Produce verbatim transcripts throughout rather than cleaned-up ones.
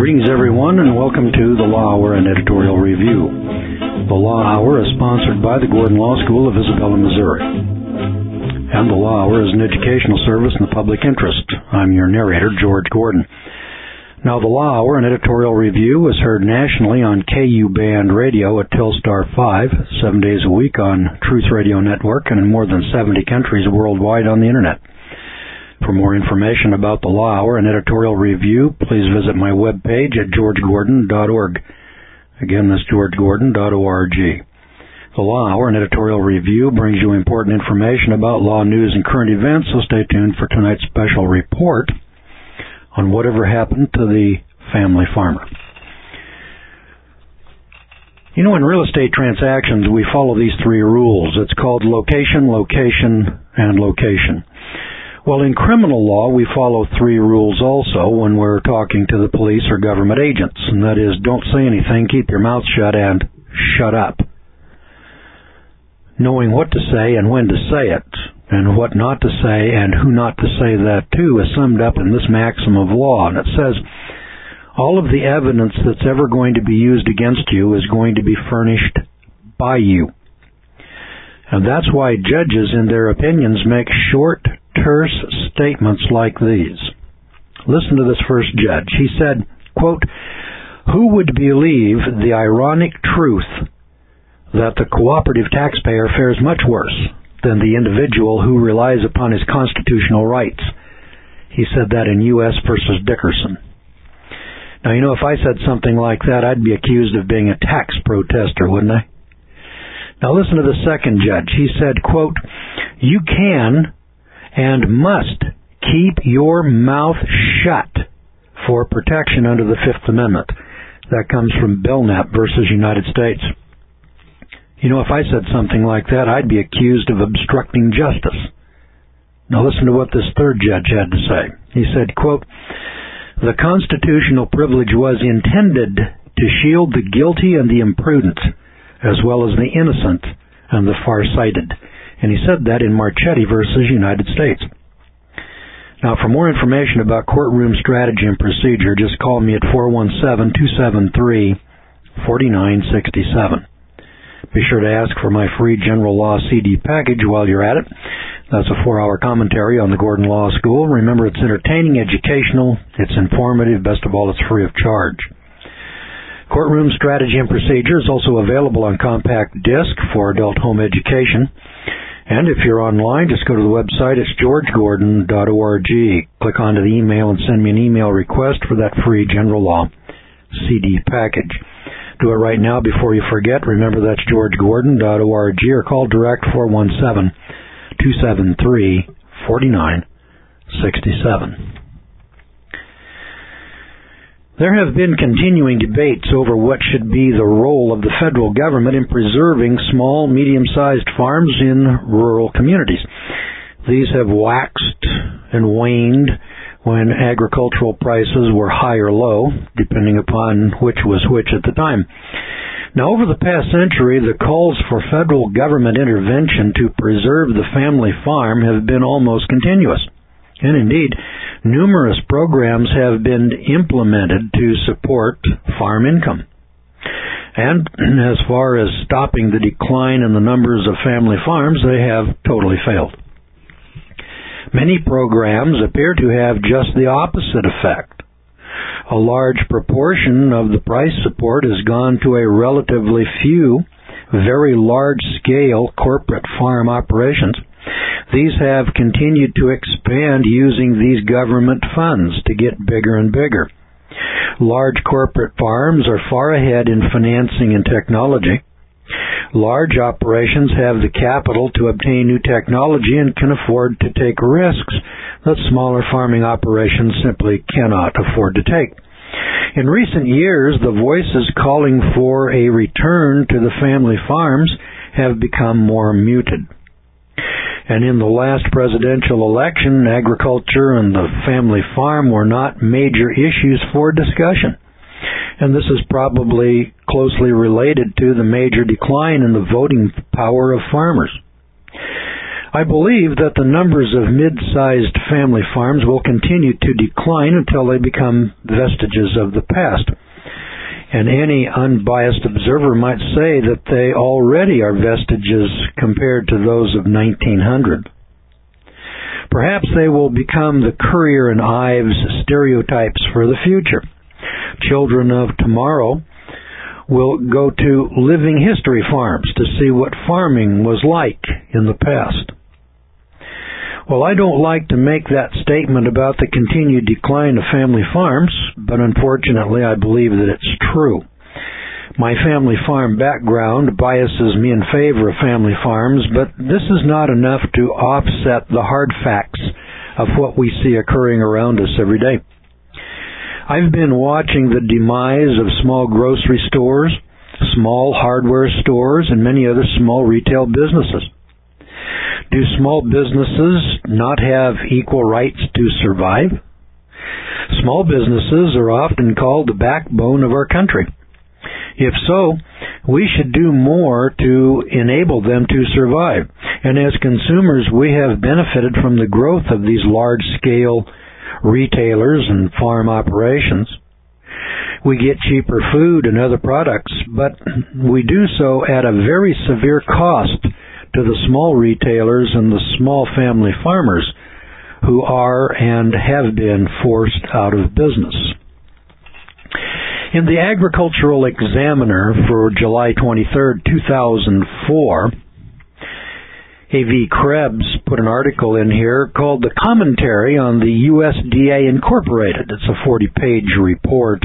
Greetings, everyone, and welcome to the Law Hour and Editorial Review. The Law Hour is sponsored by the Gordon Law School of Isabella, Missouri. And the Law Hour is an educational service in the public interest. I'm your narrator, George Gordon. Now, the Law Hour and Editorial Review is heard nationally on K U Band Radio at Telstar five, seven days a week on Truth Radio Network, and in more than seventy countries worldwide on the Internet. For more information about the Law Hour and Editorial Review, please visit my webpage at george gordon dot org. Again, that's george gordon dot org. The Law Hour and Editorial Review brings you important information about law news and current events, so stay tuned for tonight's special report on whatever happened to the family farmer. You know, in real estate transactions, we follow these three rules. It's called location, location, and location. Well, in criminal law, we follow three rules also when we're talking to the police or government agents, and that is, don't say anything, keep your mouth shut, and shut up. Knowing what to say and when to say it, and what not to say and who not to say that to is summed up in this maxim of law, and it says, all of the evidence that's ever going to be used against you is going to be furnished by you. And that's why judges, in their opinions, make short, terse statements like these. Listen to this first judge. He said, quote, "Who would believe the ironic truth that the cooperative taxpayer fares much worse than the individual who relies upon his constitutional rights?" He said that in U S versus Dickerson. Now, you know, if I said something like that, I'd be accused of being a tax protester, wouldn't I? Now, listen to the second judge. He said, quote, "You can and must keep your mouth shut for protection under the Fifth Amendment." That comes from Belknap versus United States. You know, if I said something like that, I'd be accused of obstructing justice. Now listen to what this third judge had to say. He said, quote, "The constitutional privilege was intended to shield the guilty and the imprudent, as well as the innocent and the far-sighted." And he said that in Marchetti versus United States. Now, for more information about courtroom strategy and procedure, just call me at four one seven, two seven three, four nine six seven. Be sure to ask for my free general law C D package while you're at it. That's a four-hour commentary on the Gordon Law School. Remember, it's entertaining, educational, it's informative, best of all, it's free of charge. Courtroom strategy and procedure is also available on compact disc for adult home education. And if you're online, just go to the website. It's george gordon dot org. Click onto the email and send me an email request for that free general law C D package. Do it right now before you forget. Remember, that's george gordon dot org, or call direct four one seven, two seven three, four nine six seven. There have been continuing debates over what should be the role of the federal government in preserving small, medium-sized farms in rural communities. These have waxed and waned when agricultural prices were high or low, depending upon which was which at the time. Now, over the past century, the calls for federal government intervention to preserve the family farm have been almost continuous. And indeed, numerous programs have been implemented to support farm income. And as far as stopping the decline in the numbers of family farms, they have totally failed. Many programs appear to have just the opposite effect. A large proportion of the price support has gone to a relatively few, very large-scale corporate farm operations. These have continued to expand using these government funds to get bigger and bigger. Large corporate farms are far ahead in financing and technology. Large operations have the capital to obtain new technology and can afford to take risks that smaller farming operations simply cannot afford to take. In recent years, the voices calling for a return to the family farms have become more muted. And in the last presidential election, agriculture and the family farm were not major issues for discussion. And this is probably closely related to the major decline in the voting power of farmers. I believe that the numbers of mid-sized family farms will continue to decline until they become vestiges of the past. And any unbiased observer might say that they already are vestiges compared to those of nineteen hundred. Perhaps they will become the Currier and Ives stereotypes for the future. Children of tomorrow will go to living history farms to see what farming was like in the past. Well, I don't like to make that statement about the continued decline of family farms, but unfortunately I believe that it's true. My family farm background biases me in favor of family farms, but this is not enough to offset the hard facts of what we see occurring around us every day. I've been watching the demise of small grocery stores, small hardware stores, and many other small retail businesses. Do small businesses not have equal rights to survive? Small businesses are often called the backbone of our country. If so, we should do more to enable them to survive. And as consumers, we have benefited from the growth of these large-scale retailers and farm operations. We get cheaper food and other products, but we do so at a very severe cost to the small retailers and the small family farmers who are and have been forced out of business. In the Agricultural Examiner for July twenty-third, two thousand four, A V Krebs put an article in here called The Commentary on the U S D A Incorporated. It's a forty-page report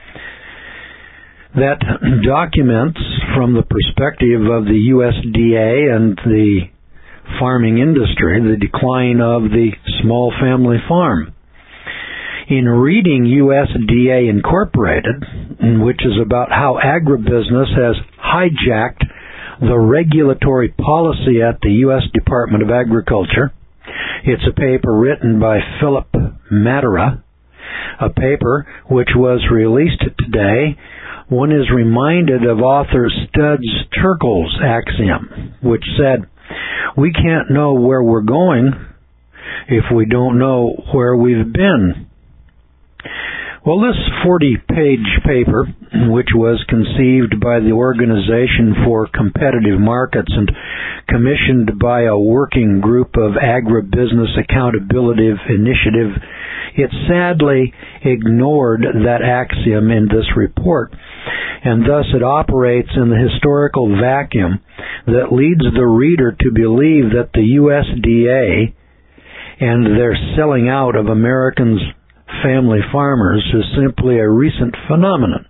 that documents from the perspective of the U S D A and the farming industry the decline of the small family farm. In reading U S D A Incorporated, which is about how agribusiness has hijacked the regulatory policy at the U S Department of Agriculture, it's a paper written by Philip Matera, a paper which was released today. One is reminded of author Studs Terkel's axiom, which said, "We can't know where we're going if we don't know where we've been." Well, this forty-page paper, which was conceived by the Organization for Competitive Markets and commissioned by a working group of Agribusiness Accountability Initiative, it sadly ignored that axiom in this report, and thus it operates in the historical vacuum that leads the reader to believe that the U S D A and their selling out of Americans' family farmers is simply a recent phenomenon.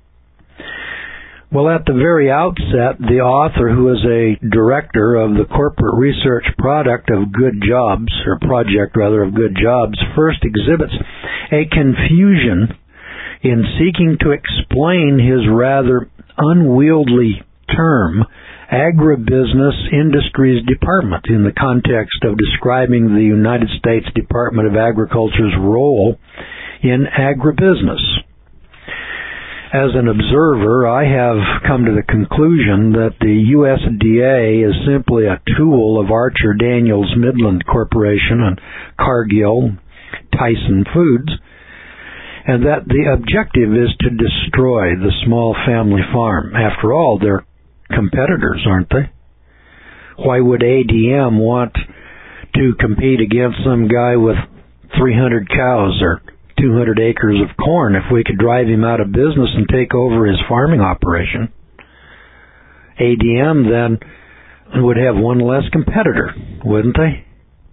Well, at the very outset, the author, who is a director of the corporate research product of Good Jobs, or project rather of Good Jobs, first exhibits a confusion in seeking to explain his rather unwieldy term, Agribusiness Industries Department, in the context of describing the United States Department of Agriculture's role in agribusiness. As an observer, I have come to the conclusion that the U S D A is simply a tool of Archer Daniels Midland Corporation and Cargill, Tyson Foods, and that the objective is to destroy the small family farm. After all, they're competitors, aren't they? Why would A D M want to compete against some guy with three hundred cows or two hundred acres of corn if we could drive him out of business and take over his farming operation? A D M then would have one less competitor, wouldn't they?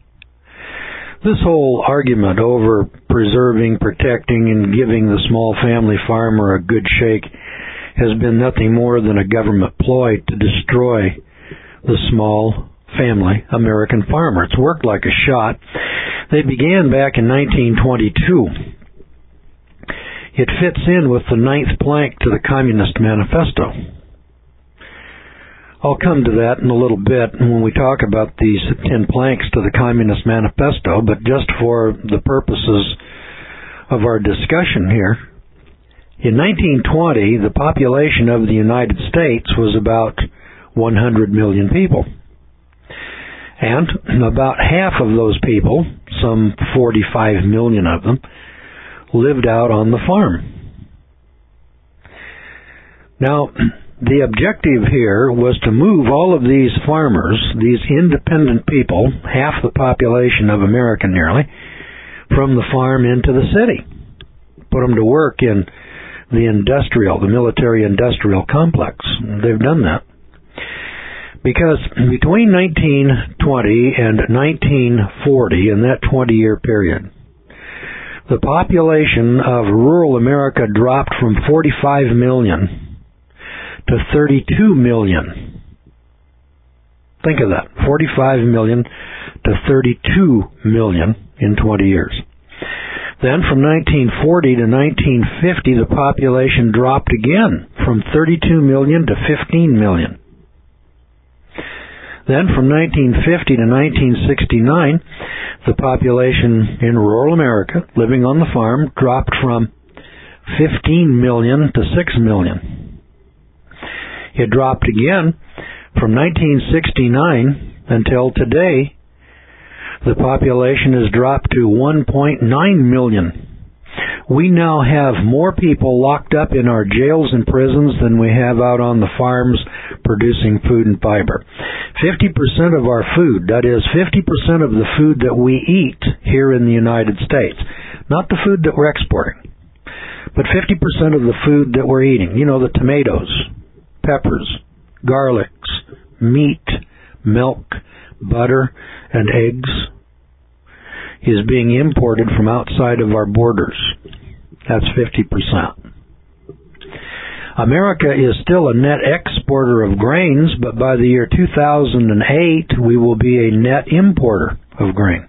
This whole argument over preserving, protecting, and giving the small family farmer a good shake has been nothing more than a government ploy to destroy the small family American farmer. It's worked like a shot. They began back in nineteen twenty-two. It fits in with the ninth plank to the Communist Manifesto. I'll come to that in a little bit when we talk about these ten planks to the Communist Manifesto, but just for the purposes of our discussion here, in nineteen twenty, the population of the United States was about one hundred million people. And about half of those people, some forty-five million of them, lived out on the farm. Now, the objective here was to move all of these farmers, these independent people, half the population of America nearly, from the farm into the city. Put them to work in the industrial, the military-industrial complex. They've done that. Because between nineteen twenty and nineteen forty, in that twenty-year period, the population of rural America dropped from forty-five million to thirty-two million. Think of that, forty-five million to thirty-two million in twenty years. Then from nineteen forty to nineteen fifty, the population dropped again from thirty-two million to fifteen million. Then from nineteen fifty to nineteen sixty-nine, the population in rural America living on the farm dropped from fifteen million to six million. It dropped again from nineteen sixty-nine until today. The population has dropped to one point nine million. We now have more people locked up in our jails and prisons than we have out on the farms producing food and fiber. fifty percent of our food, that is, fifty percent of the food that we eat here in the United States, not the food that we're exporting, but fifty percent of the food that we're eating, you know, the tomatoes, peppers, garlics, meat, milk, butter, and eggs, is being imported from outside of our borders. That's fifty percent. America is still a net exporter of grains, but by the year two thousand eight, we will be a net importer of grain.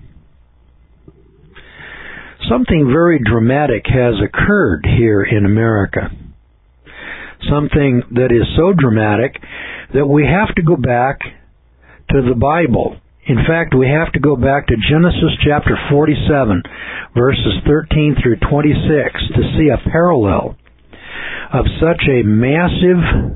Something very dramatic has occurred here in America. Something that is so dramatic that we have to go back to the Bible. In fact, we have to go back to Genesis chapter forty-seven, verses thirteen through twenty-six, to see a parallel of such a massive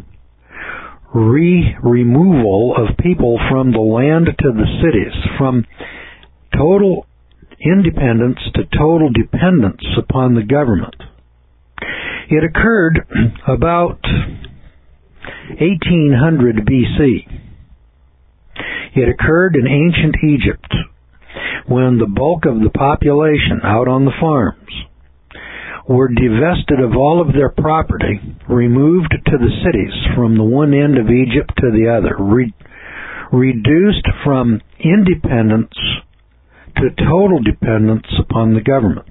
re-removal of people from the land to the cities, from total independence to total dependence upon the government. It occurred about eighteen hundred B C. It occurred in ancient Egypt, when the bulk of the population out on the farms were divested of all of their property, removed to the cities from the one end of Egypt to the other, re- reduced from independence to total dependence upon the government.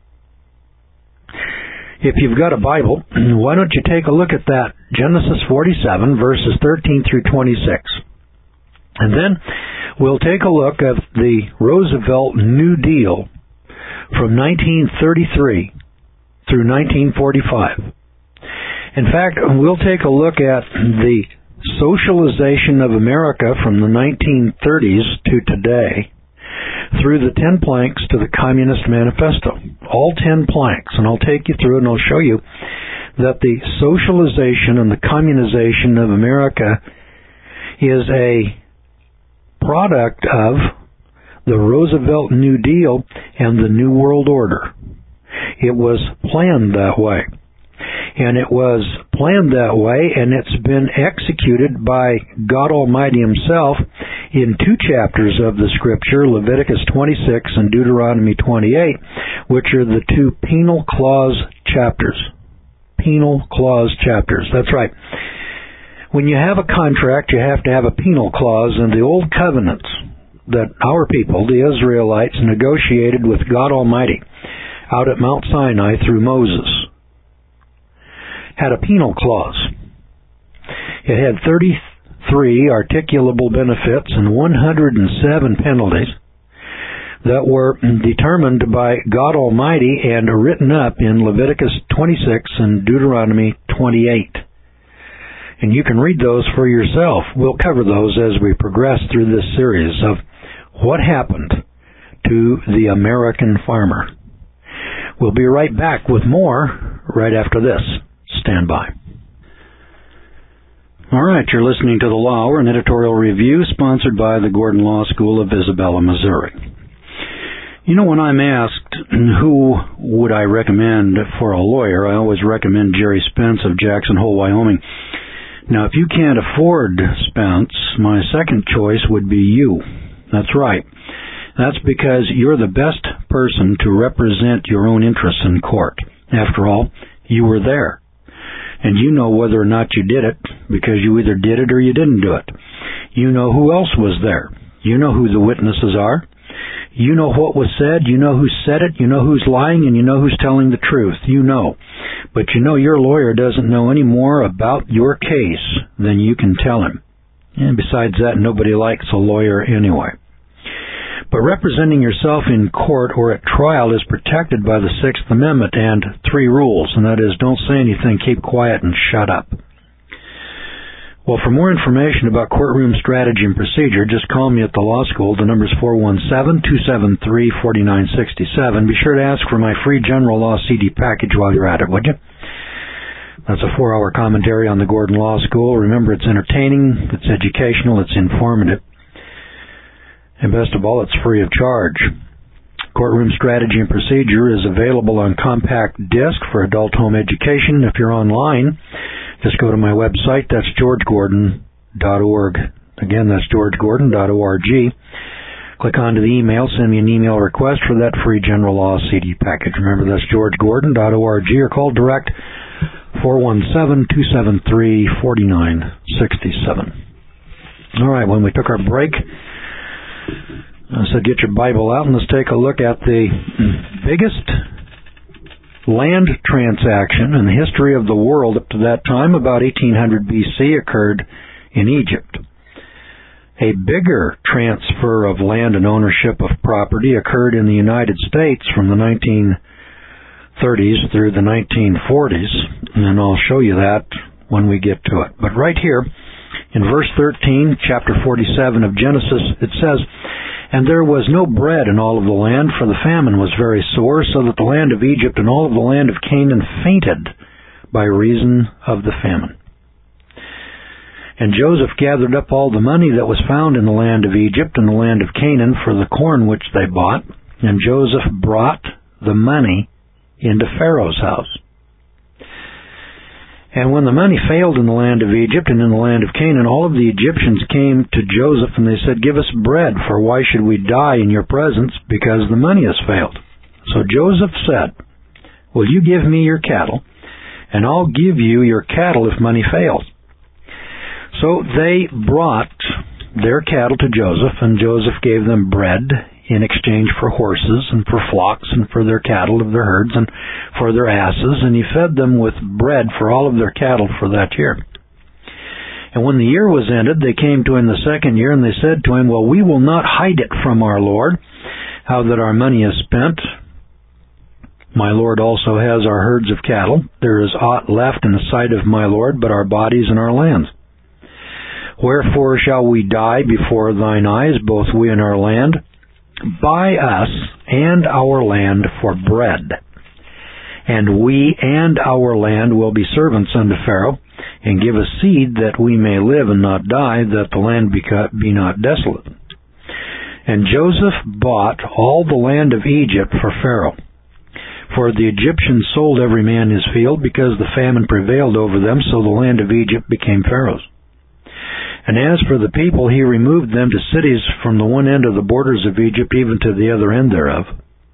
If you've got a Bible, why don't you take a look at that, Genesis forty-seven, verses thirteen through twenty-six. And then we'll take a look at the Roosevelt New Deal from nineteen thirty-three through nineteen forty-five. In fact, we'll take a look at the socialization of America from the nineteen thirties to today through the ten planks to the Communist Manifesto. All ten planks, and I'll take you through and I'll show you that the socialization and the communization of America is a product of the Roosevelt New Deal and the New World Order. It was planned that way. And it was planned that way, and it's been executed by God Almighty Himself in two chapters of the Scripture, Leviticus twenty-six and Deuteronomy twenty-eight, which are the two penal clause chapters. Penal clause chapters. That's right. When you have a contract, you have to have a penal clause, and the old covenants that our people, the Israelites, negotiated with God Almighty out at Mount Sinai through Moses, had a penal clause. It had thirty-three articulable benefits and one hundred seven penalties that were determined by God Almighty and written up in Leviticus twenty-six and Deuteronomy twenty-eight. And you can read those for yourself. We'll cover those as we progress through this series of what happened to the American farmer. We'll be right back with more right after this. Stand by. All right, you're listening to The Law Hour, an editorial review sponsored by the Gordon Law School of Isabella, Missouri. You know, when I'm asked who would I recommend for a lawyer, I always recommend Jerry Spence of Jackson Hole, Wyoming. Now, if you can't afford Spence, my second choice would be you. That's right. That's because you're the best person to represent your own interests in court. After all, you were there. And you know whether or not you did it, because you either did it or you didn't do it. You know who else was there. You know who the witnesses are. You know what was said. You know who said it. You know who's lying, and you know who's telling the truth. You know. But you know your lawyer doesn't know any more about your case than you can tell him. And besides that, nobody likes a lawyer anyway. But representing yourself in court or at trial is protected by the Sixth Amendment and three rules, and that is, don't say anything, keep quiet, and shut up. Well, for more information about courtroom strategy and procedure, just call me at the law school. The number is four one seven, two seven three, four nine six seven. Be sure to ask for my free general law C D package while you're at it, would you? That's a four-hour commentary on the Gordon Law School. Remember, it's entertaining, it's educational, it's informative. And best of all, it's free of charge. Courtroom Strategy and Procedure is available on compact disc for adult home education. If you're online, just go to my website. That's george gordon dot org. Again, that's george gordon dot org. Click onto the email. Send me an email request for that free general law C D package. Remember, that's george gordon dot org, or call direct four one seven, two seven three, four nine six seven. All right, when we took our break, so get your Bible out and let's take a look at the biggest land transaction in the history of the world up to that time. About eighteen hundred B C occurred in Egypt. A bigger transfer of land and ownership of property occurred in the United States from the nineteen thirties through the nineteen forties, and I'll show you that when we get to it. But right here in verse thirteen, chapter forty-seven of Genesis, it says, "And there was no bread in all of the land, for the famine was very sore, so that the land of Egypt and all of the land of Canaan fainted by reason of the famine. And Joseph gathered up all the money that was found in the land of Egypt and the land of Canaan for the corn which they bought, and Joseph brought the money into Pharaoh's house. And when the money failed in the land of Egypt and in the land of Canaan, all of the Egyptians came to Joseph, and they said, 'Give us bread, for why should we die in your presence, because the money has failed?' So Joseph said, 'Will you give me your cattle, and I'll give you your cattle if money fails?' So they brought their cattle to Joseph, and Joseph gave them bread in exchange for horses and for flocks and for their cattle of their herds and for their asses, and he fed them with bread for all of their cattle for that year. And when the year was ended, they came to him the second year, and they said to him, 'Well, we will not hide it from our Lord, how that our money is spent. My Lord also has our herds of cattle. There is aught left in the sight of my Lord but our bodies and our lands. Wherefore shall we die before thine eyes, both we and our land? Buy us and our land for bread, and we and our land will be servants unto Pharaoh, and give us seed that we may live and not die, that the land be not desolate.' And Joseph bought all the land of Egypt for Pharaoh. For the Egyptians sold every man his field, because the famine prevailed over them, so the land of Egypt became Pharaoh's. And as for the people, he removed them to cities from the one end of the borders of Egypt even to the other end thereof.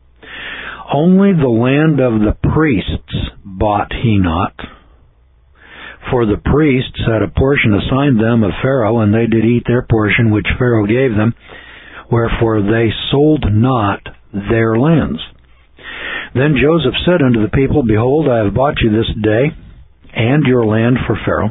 Only the land of the priests bought he not, for the priests had a portion assigned them of Pharaoh, and they did eat their portion which Pharaoh gave them, wherefore they sold not their lands. Then Joseph said unto the people, Behold, I have bought you this day and your land for Pharaoh.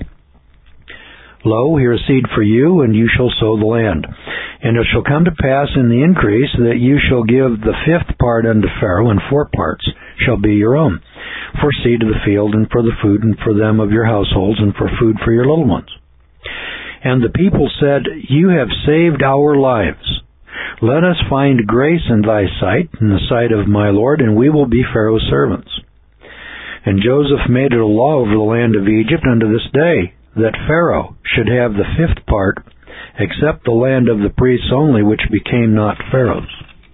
Lo, here is seed for you, and you shall sow the land. And it shall come to pass in the increase that you shall give the fifth part unto Pharaoh, and four parts shall be your own, for seed of the field, and for the food, and for them of your households, and for food for your little ones. And the people said, You have saved our lives. Let us find grace in thy sight, in the sight of my Lord, and we will be Pharaoh's servants. And Joseph made it a law over the land of Egypt unto this day, that Pharaoh should have the fifth part, except the land of the priests only, which became not Pharaoh's.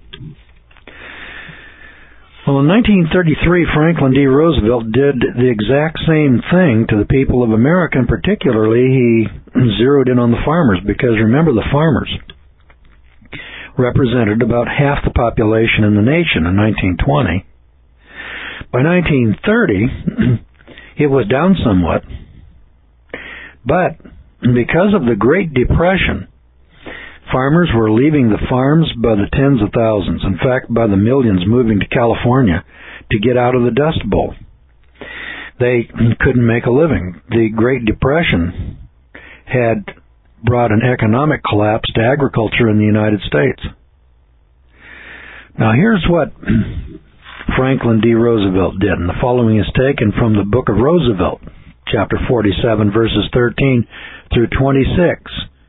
Well, in nineteen thirty-three, Franklin D. Roosevelt did the exact same thing to the people of America, and particularly he zeroed in on the farmers, because remember, the farmers represented about half the population in the nation in nineteen twenty. By nineteen thirty, it was down somewhat, but because of the Great Depression, farmers were leaving the farms by the tens of thousands, in fact, by the millions, moving to California to get out of the Dust Bowl. They couldn't make a living. The Great Depression had brought an economic collapse to agriculture in the United States. Now, here's what Franklin D. Roosevelt did, and the following is taken from the Book of Roosevelt, chapter forty-seven, verses thirteen through twenty-six.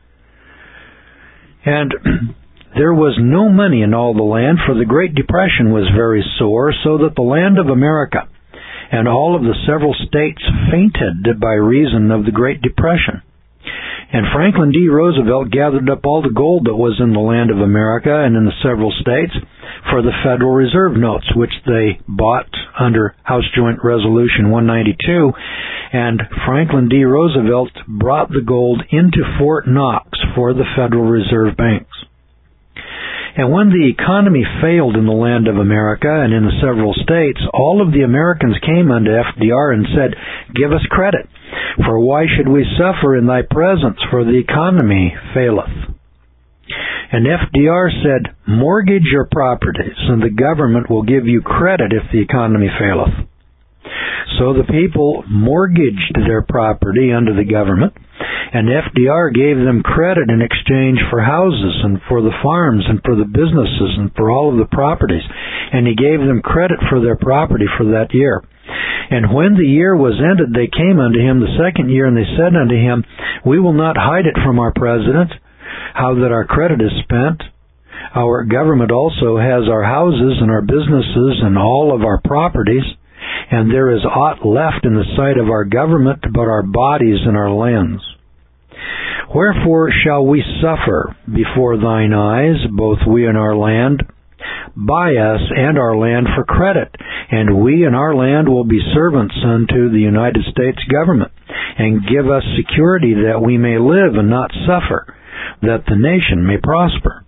And there was no money in all the land, for the Great Depression was very sore, so that the land of America and all of the several states fainted by reason of the Great Depression. And Franklin D. Roosevelt gathered up all the gold that was in the land of America and in the several states for the Federal Reserve notes, which they bought under House Joint Resolution one ninety-two, and Franklin D. Roosevelt brought the gold into Fort Knox for the Federal Reserve banks. And when the economy failed in the land of America and in the several states, all of the Americans came unto F D R and said, "Give us credit, for why should we suffer in thy presence, for the economy faileth?" And F D R said, "Mortgage your properties, and the government will give you credit if the economy faileth." So the people mortgaged their property under the government, and F D R gave them credit in exchange for houses and for the farms and for the businesses and for all of the properties. And he gave them credit for their property for that year. And when the year was ended, they came unto him the second year, and they said unto him, "We will not hide it from our president, how that our credit is spent. Our government also has our houses and our businesses and all of our properties, and there is aught left in the sight of our government but our bodies and our lands. Wherefore shall we suffer before thine eyes, both we and our land? Buy us and our land for credit, and we and our land will be servants unto the United States government, and give us security that we may live and not suffer, that the nation may prosper."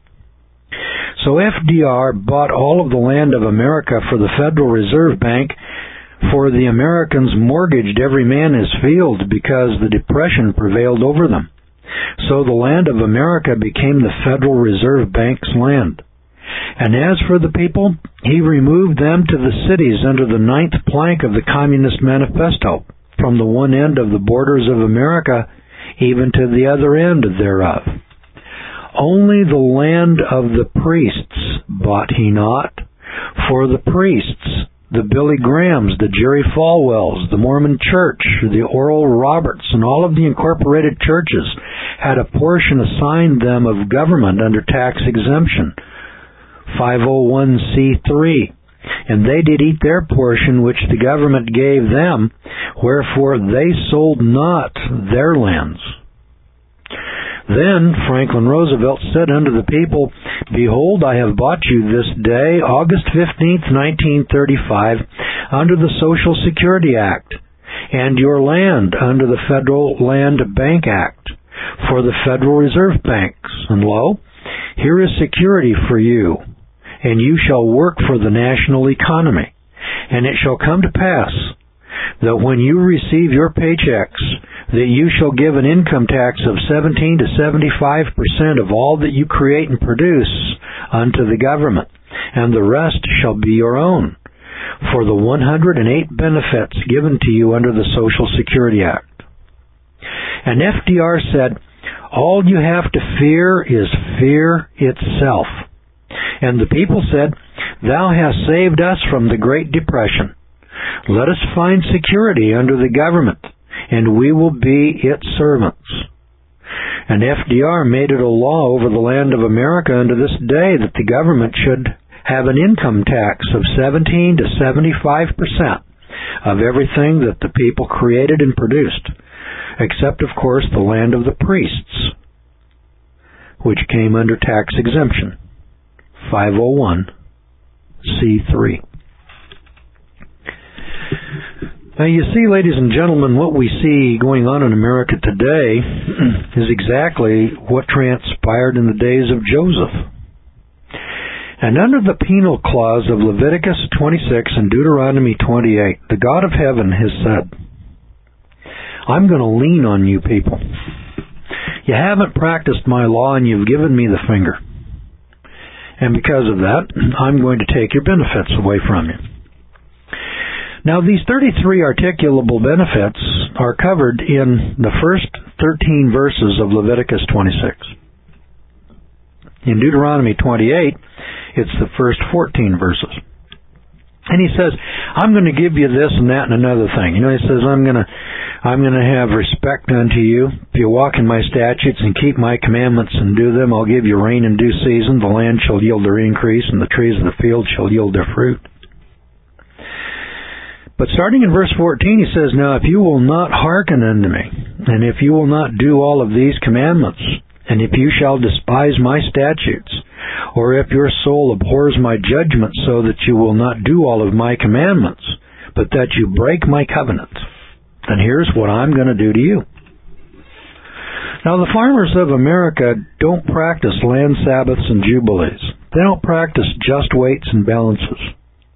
So F D R bought all of the land of America for the Federal Reserve Bank, for the Americans mortgaged every man his field because the Depression prevailed over them. So the land of America became the Federal Reserve Bank's land. And as for the people, he removed them to the cities under the ninth plank of the Communist Manifesto, from the one end of the borders of America even to the other end thereof. Only the land of the priests bought he not, for the priests, the Billy Grahams, the Jerry Falwells, the Mormon Church, the Oral Roberts, and all of the incorporated churches had a portion assigned them of government under tax exemption, five oh one c three, and they did eat their portion which the government gave them, wherefore they sold not their lands. Then Franklin Roosevelt said unto the people, "Behold, I have bought you this day, August fifteenth, nineteen thirty-five, under the Social Security Act, and your land under the Federal Land Bank Act, for the Federal Reserve Banks. And lo, here is security for you, and you shall work for the national economy. And it shall come to pass that when you receive your paychecks, that you shall give an income tax of seventeen to seventy-five percent of all that you create and produce unto the government, and the rest shall be your own, for the one hundred eight benefits given to you under the Social Security Act." And F D R said, "All you have to fear is fear itself." And the people said, "Thou hast saved us from the Great Depression. Let us find security under the government, and we will be its servants." And F D R made it a law over the land of America unto this day that the government should have an income tax of seventeen to seventy-five percent of everything that the people created and produced. except, of course, the land of the priests, which came under tax exemption, five oh one C three. Now, you see, ladies and gentlemen, what we see going on in America today is exactly what transpired in the days of Joseph. And under the penal clause of Leviticus twenty-six and Deuteronomy twenty-eight, the God of heaven has said, I'm going to lean on you people. You haven't practiced my law and you've given me the finger. And because of that, I'm going to take your benefits away from you. Now, these thirty-three articulable benefits are covered in the first thirteen verses of Leviticus twenty-six. In Deuteronomy twenty-eight, it's the first fourteen verses. And he says, I'm going to give you this and that and another thing. You know, he says, I'm going to I'm going to have respect unto you. If you walk in my statutes and keep my commandments and do them, I'll give you rain in due season. The land shall yield their increase, and the trees of the field shall yield their fruit. But starting in verse fourteen, he says, Now if you will not hearken unto me, and if you will not do all of these commandments, and if you shall despise my statutes, or if your soul abhors my judgments so that you will not do all of my commandments, but that you break my covenant, then here's what I'm going to do to you. Now, the farmers of America don't practice land Sabbaths and jubilees. They don't practice just weights and balances.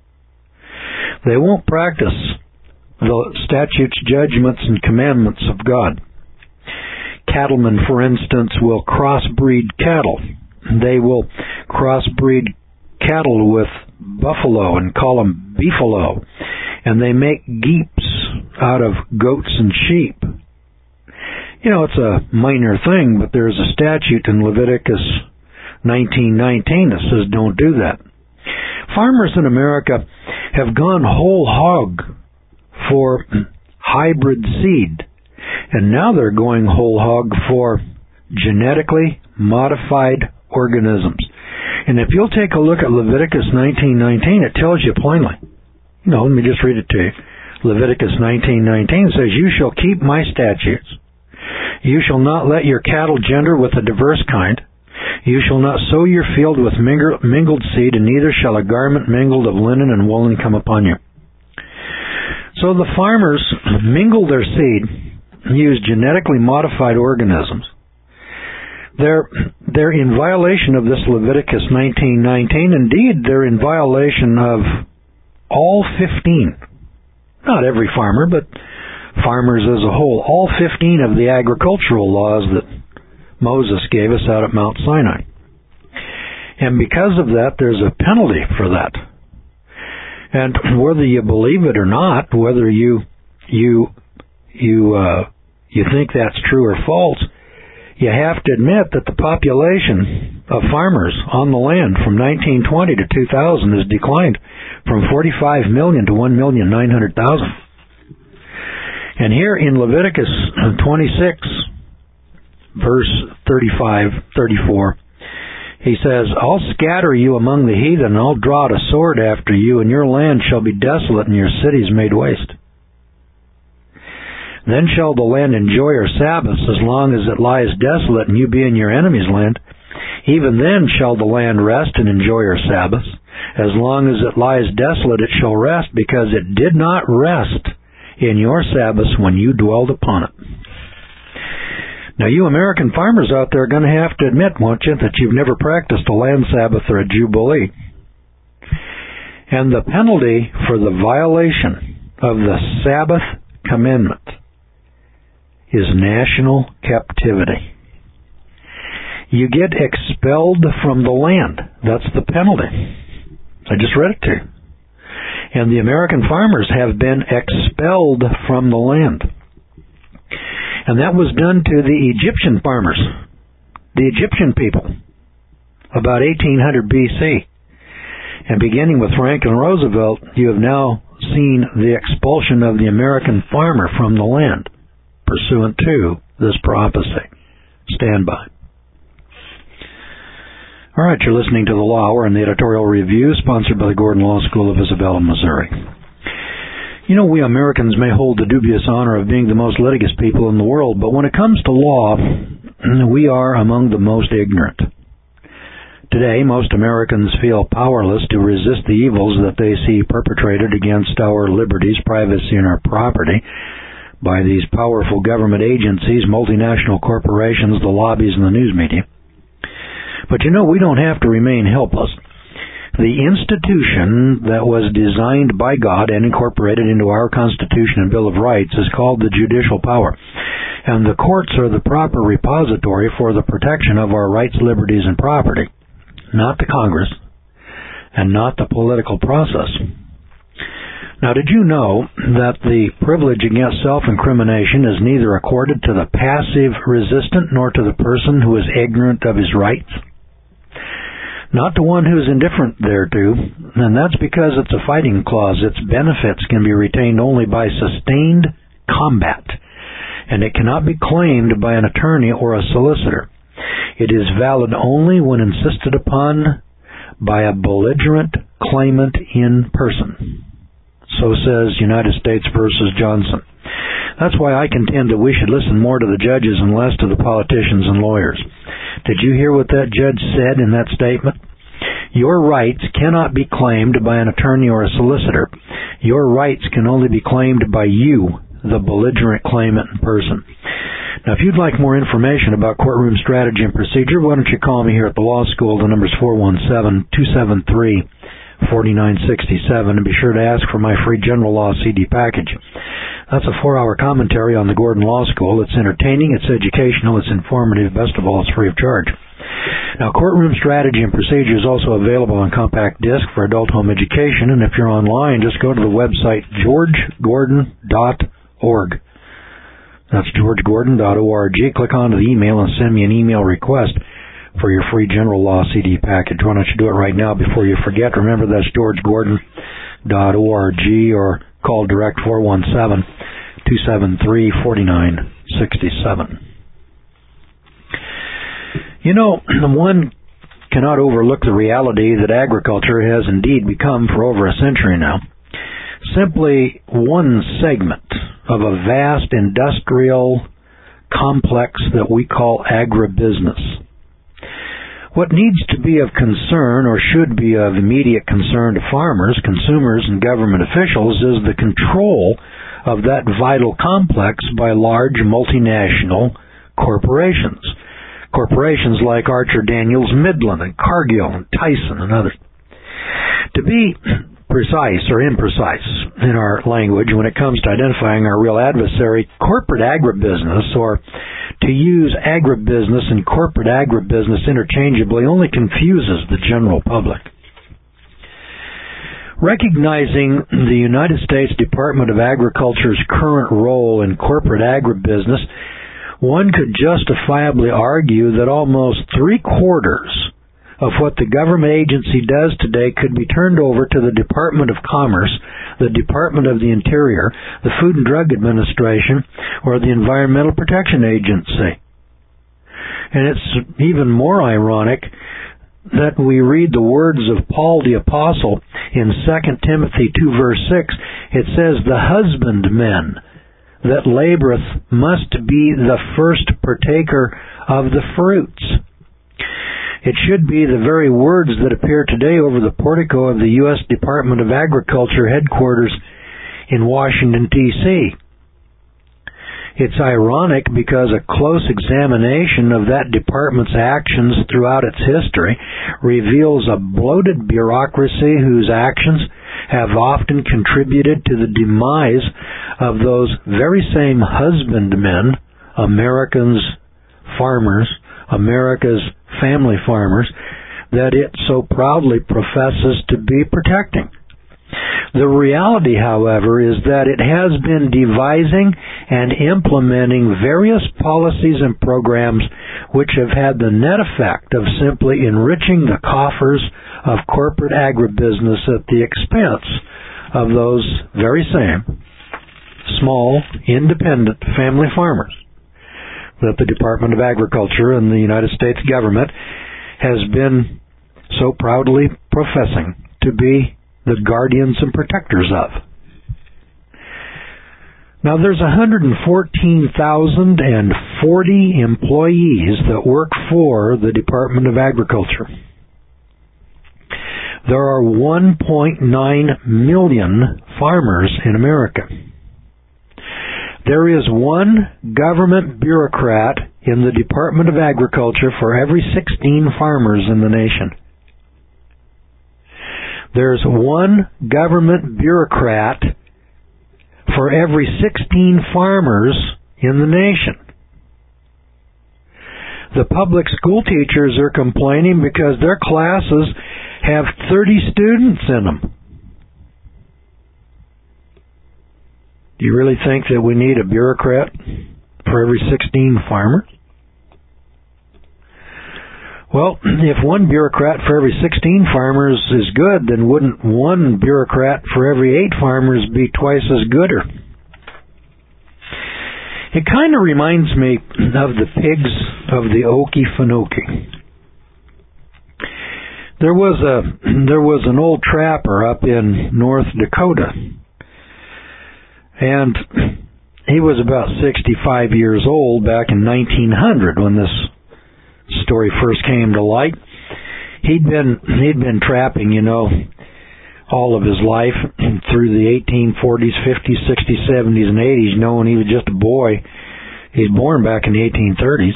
They won't practice the statutes, judgments, and commandments of God. Cattlemen, for instance, will crossbreed cattle. They will crossbreed cattle with buffalo and call them beefalo. And they make geeps out of goats and sheep. You know, it's a minor thing, but there's a statute in Leviticus nineteen nineteen that says don't do that. Farmers in America have gone whole hog for hybrid seed, and now they're going whole hog for genetically modified organisms. And if you'll take a look at Leviticus nineteen nineteen, it tells you plainly. You know, let me just read it to you. Leviticus nineteen nineteen says, You shall keep my statutes. You shall not let your cattle gender with a diverse kind. You shall not sow your field with mingled seed, and neither shall a garment mingled of linen and woolen come upon you. So the farmers mingle their seed, use genetically modified organisms. They're, they're in violation of this Leviticus nineteen nineteen. Indeed, they're in violation of all fifteen. Not every farmer, but farmers as a whole. All fifteen of the agricultural laws that Moses gave us out at Mount Sinai. And because of that, there's a penalty for that. And whether you believe it or not, whether you you you uh, you think that's true or false, you have to admit that the population of farmers on the land from nineteen twenty to two thousand has declined from forty-five million to one million nine hundred thousand. And here in Leviticus twenty-six, verse thirty-five, thirty-four, he says, I'll scatter you among the heathen, and I'll draw out a sword after you, and your land shall be desolate, and your cities made waste. Then shall the land enjoy her Sabbaths, as long as it lies desolate, and you be in your enemy's land. Even then shall the land rest and enjoy her Sabbaths. As long as it lies desolate, it shall rest, because it did not rest in your Sabbaths when you dwelled upon it. Now, you American farmers out there are going to have to admit, won't you, that you've never practiced a land Sabbath or a Jubilee. And the penalty for the violation of the Sabbath commandment is national captivity. You get expelled from the land. That's the penalty. I just read it to you. And the American farmers have been expelled from the land. And that was done to the Egyptian farmers, the Egyptian people, about eighteen hundred B C. And beginning with Franklin Roosevelt, you have now seen the expulsion of the American farmer from the land, pursuant to this prophecy. Stand by. All right, you're listening to The Law Hour and the editorial review, sponsored by the Gordon Law School of Isabella, Missouri. You know, we Americans may hold the dubious honor of being the most litigious people in the world, but when it comes to law, we are among the most ignorant. Today, most Americans feel powerless to resist the evils that they see perpetrated against our liberties, privacy, and our property by these powerful government agencies, multinational corporations, the lobbies, and the news media. But you know, we don't have to remain helpless. The institution that was designed by God and incorporated into our Constitution and Bill of Rights is called the judicial power, and the courts are the proper repository for the protection of our rights, liberties, and property, not the Congress and not the political process. Now, did you know that the privilege against self-incrimination is neither accorded to the passive resistant nor to the person who is ignorant of his rights? Not the one who is indifferent thereto, and that's because it's a fighting clause. Its benefits can be retained only by sustained combat, and it cannot be claimed by an attorney or a solicitor. It is valid only when insisted upon by a belligerent claimant in person. So says United States versus Johnson. That's why I contend that we should listen more to the judges and less to the politicians and lawyers. Did you hear what that judge said in that statement? Your rights cannot be claimed by an attorney or a solicitor. Your rights can only be claimed by you, the belligerent claimant in person. Now, if you'd like more information about courtroom strategy and procedure, why don't you call me here at the law school. The number's four one seven, two seven three, four nine six seven, and be sure to ask for my free general law C D package. That's a four-hour commentary on the Gordon Law School. It's entertaining, it's educational, it's informative, best of all, it's free of charge. Now, Courtroom Strategy and Procedure is also available on compact disc for adult home education, and if you're online, just go to the website george gordon dot org. That's george gordon dot org. Click onto the email and send me an email request for your free general law C D package. Why don't you do it right now before you forget? Remember, that's george gordon dot org, or call direct four one seven, two seven three, four nine six seven. You know, one cannot overlook the reality that agriculture has indeed become, for over a century now, simply one segment of a vast industrial complex that we call agribusiness. What needs to be of concern, or should be of immediate concern to farmers, consumers, and government officials is the control of that vital complex by large multinational corporations. Corporations like Archer Daniels Midland and Cargill and Tyson and others. To be precise or imprecise in our language when it comes to identifying our real adversary, corporate agribusiness, or to use agribusiness and corporate agribusiness interchangeably, only confuses the general public. Recognizing the United States Department of Agriculture's current role in corporate agribusiness, one could justifiably argue that almost three-quarters of what the government agency does today could be turned over to the Department of Commerce, the Department of the Interior, the Food and Drug Administration, or the Environmental Protection Agency. And it's even more ironic that we read the words of Paul the Apostle in Second Timothy two verse six. It says, "The husbandman that laboreth must be the first partaker of the fruits." It should be the very words that appear today over the portico of the U S Department of Agriculture headquarters in Washington, D C It's ironic because a close examination of that department's actions throughout its history reveals a bloated bureaucracy whose actions have often contributed to the demise of those very same husbandmen, Americans, farmers, America's family farmers, that it so proudly professes to be protecting. The reality, however, is that it has been devising and implementing various policies and programs which have had the net effect of simply enriching the coffers of corporate agribusiness at the expense of those very same small, independent family farmers that the Department of Agriculture and the United States government has been so proudly professing to be the guardians and protectors of. Now, there's one hundred fourteen thousand forty employees that work for the Department of Agriculture. There are one point nine million farmers in America. There is one government bureaucrat in the Department of Agriculture for every sixteen farmers in the nation. There's one government bureaucrat for every sixteen farmers in the nation. The public school teachers are complaining because their classes have thirty students in them. Do you really think that we need a bureaucrat for every sixteen farmers? Well, if one bureaucrat for every sixteen farmers is good, then wouldn't one bureaucrat for every eight farmers be twice as gooder? It kind of reminds me of the pigs of the Okefenokee. There was a there was an old trapper up in North Dakota, and he was about sixty-five years old back in nineteen hundred when this story first came to light. He'd been he'd been trapping, you know, all of his life through the eighteen forties, fifties, sixties, seventies, and eighties. You know, when he was just a boy, he was born back in the eighteen thirties,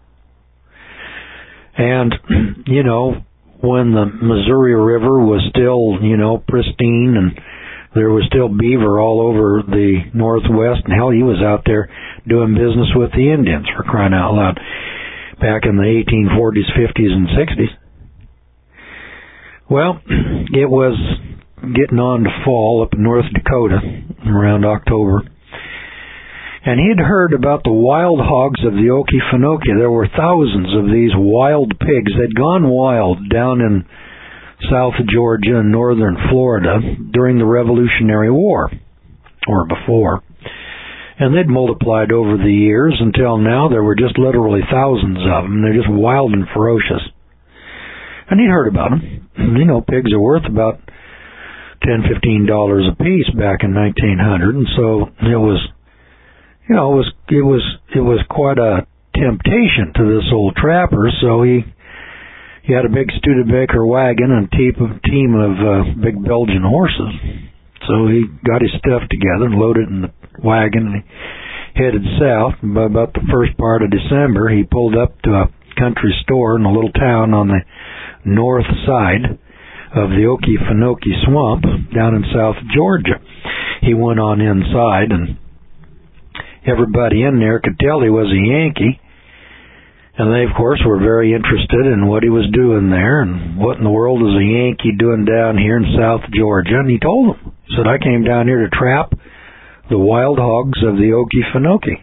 and you know, when the Missouri River was still, you know, pristine, and there was still beaver all over the Northwest, and hell, he was out there doing business with the Indians, for crying out loud, back in the eighteen forties, fifties, and sixties. Well, it was getting on to fall up in North Dakota around October, and he had heard about the wild hogs of the Okefenokee. There were thousands of these wild pigs. They'd gone wild down in South Georgia and northern Florida during the Revolutionary War, or before. And they'd multiplied over the years until now there were just literally thousands of them. They're just wild and ferocious. And he'd heard about them. You know, pigs are worth about ten, fifteen dollars a piece back in nineteen hundred, and so it was, you know, it was it was it was quite a temptation to this old trapper. So he he had a big Studebaker wagon and a team of, team of uh, big Belgian horses. So he got his stuff together and loaded it in the wagon, and he headed south. And by about the first part of December, he pulled up to a country store in a little town on the north side of the Okefenokee Swamp down in South Georgia. He went on inside, and everybody in there could tell he was a Yankee. And they, of course, were very interested in what he was doing there, and what in the world is a Yankee doing down here in South Georgia. And he told them, he said, I came down here to trap the wild hogs of the Okefenokee.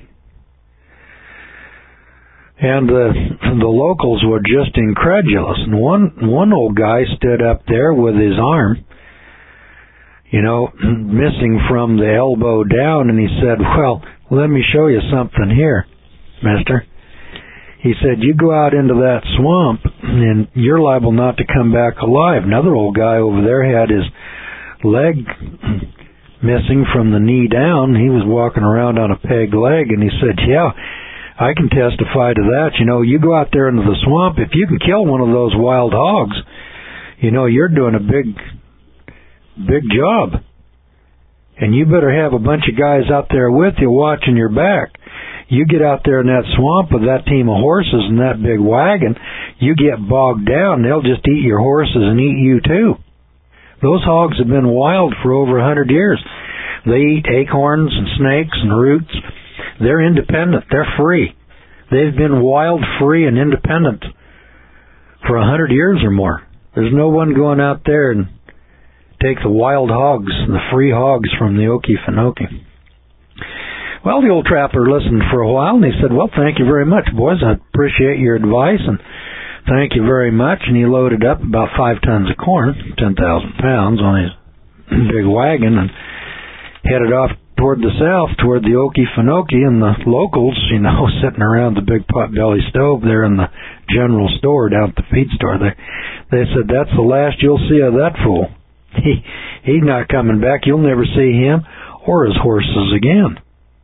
And the, the locals were just incredulous. And one, one old guy stood up there with his arm, you know, missing from the elbow down, and he said, well, let me show you something here, mister. He said, you go out into that swamp, and you're liable not to come back alive. Another old guy over there had his leg missing from the knee down. He was walking around on a peg leg, and he said, yeah, I can testify to that. You know, you go out there into the swamp, if you can kill one of those wild hogs, you know, you're doing a big, big job. And you better have a bunch of guys out there with you watching your back. You get out there in that swamp with that team of horses and that big wagon, you get bogged down, they'll just eat your horses and eat you too. Those hogs have been wild for over a hundred years. They eat acorns and snakes and roots. They're independent. They're free. They've been wild, free, and independent for a hundred years or more. There's no one going out there and take the wild hogs, the free hogs from the Okefenokee. Well, the old trapper listened for a while, and he said, well, thank you very much, boys. I appreciate your advice, and thank you very much. And he loaded up about five tons of corn, ten thousand pounds, on his big wagon, and headed off toward the south, toward the Okefenokee. And the locals, you know, sitting around the big pot-belly stove there in the general store down at the feed store, they, they said, that's the last you'll see of that fool. He, he's not coming back. You'll never see him or his horses again.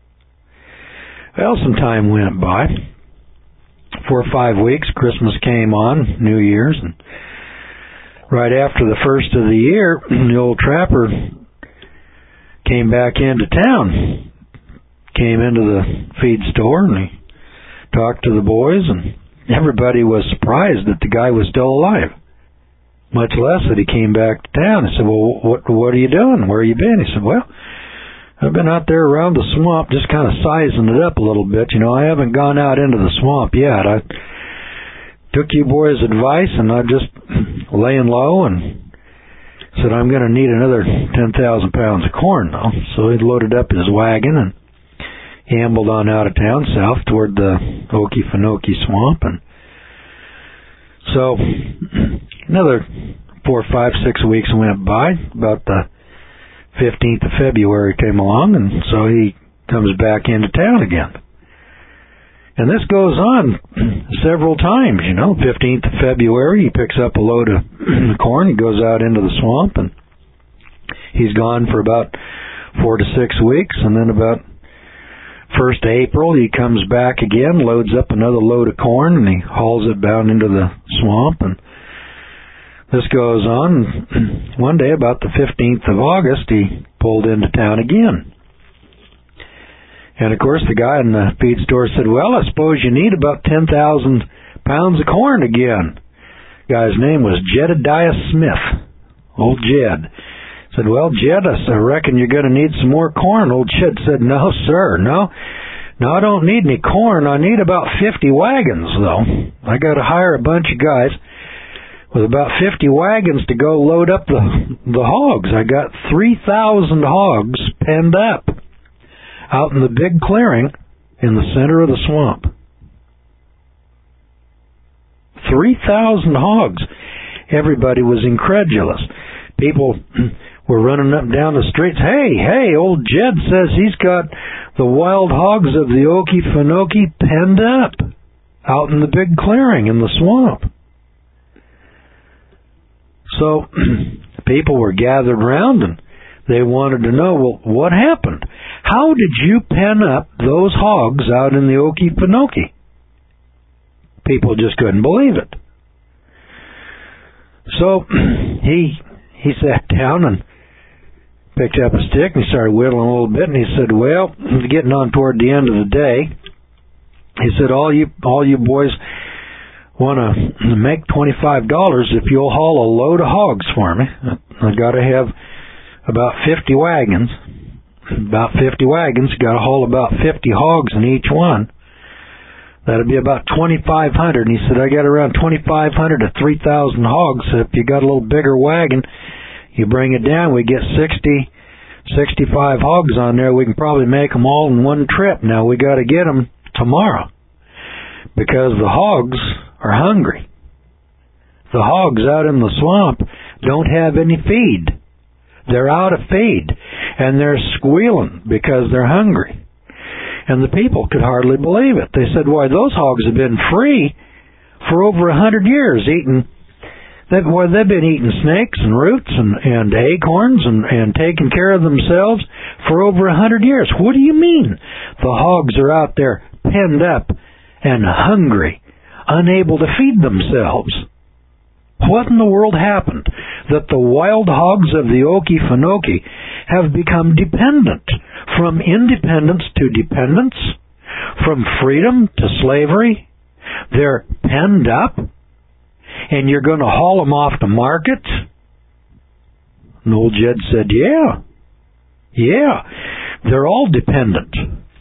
Well, some time went by. Four or five weeks, Christmas came on, New Year's, and right after the first of the year, the old trapper came back into town, came into the feed store, and he talked to the boys, and everybody was surprised that the guy was still alive, much less that he came back to town. I said, well, what, what are you doing? Where you been? He said, well, I've been out there around the swamp just kind of sizing it up a little bit. You know, I haven't gone out into the swamp yet. I took you boys' advice, and I'm just laying low and said I'm going to need another ten thousand pounds of corn now. So he loaded up his wagon and ambled on out of town south toward the Okefenokee swamp. And so another four, five, six weeks went by. About the fifteenth of February came along, and so he comes back into town again. And this goes on several times, you know. fifteenth of February, he picks up a load of corn, he goes out into the swamp, and he's gone for about four to six weeks, and then about first of April, he comes back again, loads up another load of corn, and he hauls it down into the swamp, and this goes on. One day, about the fifteenth of August, he pulled into town again. And, of course, the guy in the feed store said, well, I suppose you need about ten thousand pounds of corn again. The guy's name was Jedediah Smith. Old Jed. Said, well, Jed, I reckon you're going to need some more corn. Old Jed said, no, sir, no. No, I don't need any corn. I need about fifty wagons, though. I got to hire a bunch of guys with about fifty wagons to go load up the the hogs. I got three thousand hogs penned up out in the big clearing in the center of the swamp. three thousand hogs. Everybody was incredulous. People were running up and down the streets. Hey, hey, old Jed says he's got the wild hogs of the Okefenokee penned up out in the big clearing in the swamp. So people were gathered around, and they wanted to know, well, what happened? How did you pen up those hogs out in the Okefenokee? People just couldn't believe it. So he he sat down and picked up a stick, and he started whittling a little bit, and he said, well, it's getting on toward the end of the day. He said, all you all you boys want to make twenty-five dollars if you'll haul a load of hogs for me. I got to have about fifty wagons. About fifty wagons. Got to haul about fifty hogs in each one. That'd be about twenty-five hundred. And he said, I got around twenty-five hundred to three thousand hogs. So if you got a little bigger wagon, you bring it down, we get sixty, sixty-five hogs on there. We can probably make them all in one trip. Now we got to get them tomorrow because the hogs are hungry. The hogs out in the swamp don't have any feed. They're out of feed, and they're squealing because they're hungry. And the people could hardly believe it. They said, why, those hogs have been free for over a hundred years, eating, they've, well, they've been eating snakes and roots and, and acorns and, and taking care of themselves for over a hundred years. What do you mean the hogs are out there penned up and hungry, unable to feed themselves? What in the world happened that the wild hogs of the Okefenokee have become dependent, from independence to dependence, from freedom to slavery? They're penned up, and you're going to haul them off to market? And old Jed said, yeah, yeah, they're all dependent.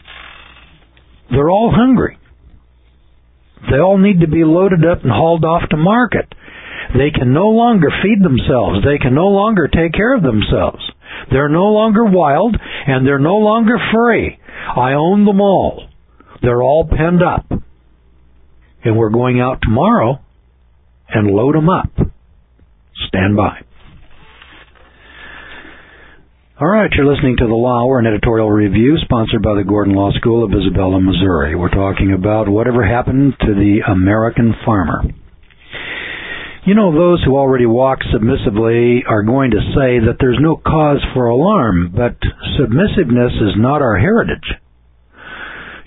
They're all hungry. They all need to be loaded up and hauled off to market. They can no longer feed themselves. They can no longer take care of themselves. They're no longer wild, and they're no longer free. I own them all. They're all penned up. And we're going out tomorrow and load them up. Stand by. All right, you're listening to The Law Hour, an editorial review sponsored by the Gordon Law School of Isabella, Missouri. We're talking about whatever happened to the American farmer. You know, those who already walk submissively are going to say that there's no cause for alarm, but submissiveness is not our heritage.